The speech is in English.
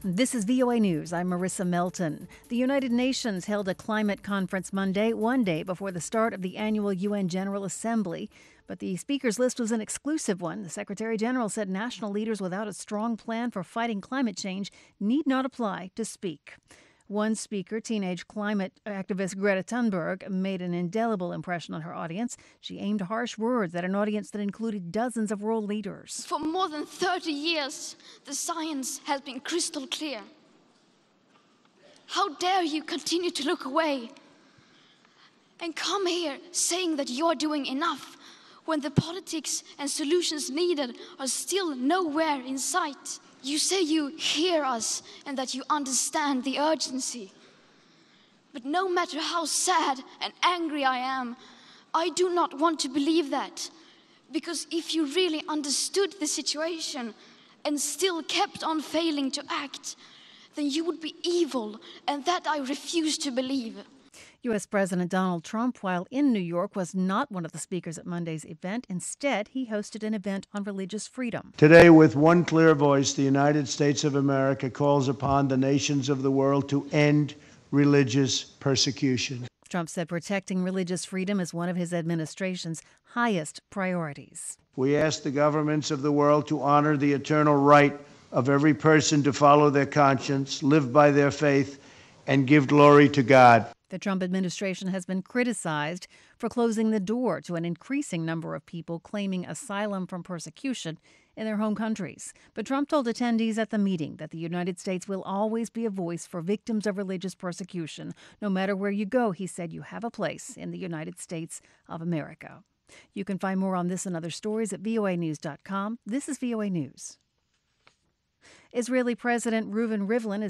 This is VOA News. I'm Marissa Melton. The United Nations held a climate conference Monday, one day before the start of the annual UN General Assembly. But the speakers list was an exclusive one. The Secretary General said national leaders without a strong plan for fighting climate change need not apply to speak. One speaker, teenage climate activist Greta Thunberg, made an indelible impression on her audience. She aimed harsh words at an audience that included dozens of world leaders. For more than 30 years, the science has been crystal clear. How dare you continue to look away and come here saying that you're doing enough when the politics and solutions needed are still nowhere in sight? You say you hear us and that you understand the urgency. But no matter how sad and angry I am, I do not want to believe that. Because if you really understood the situation and still kept on failing to act, then you would be evil, and that I refuse to believe. U.S. President Donald Trump, while in New York, was not one of the speakers at Monday's event. Instead, he hosted an event on religious freedom. Today, with one clear voice, the United States of America calls upon the nations of the world to end religious persecution. Trump said protecting religious freedom is one of his administration's highest priorities. We ask the governments of the world to honor the eternal right of every person to follow their conscience, live by their faith, and give glory to God. The Trump administration has been criticized for closing the door to an increasing number of people claiming asylum from persecution in their home countries. But Trump told attendees at the meeting that the United States will always be a voice for victims of religious persecution. No matter where you go, he said, you have a place in the United States of America. You can find more on this and other stories at voanews.com. This is VOA News. Israeli President Reuven Rivlin is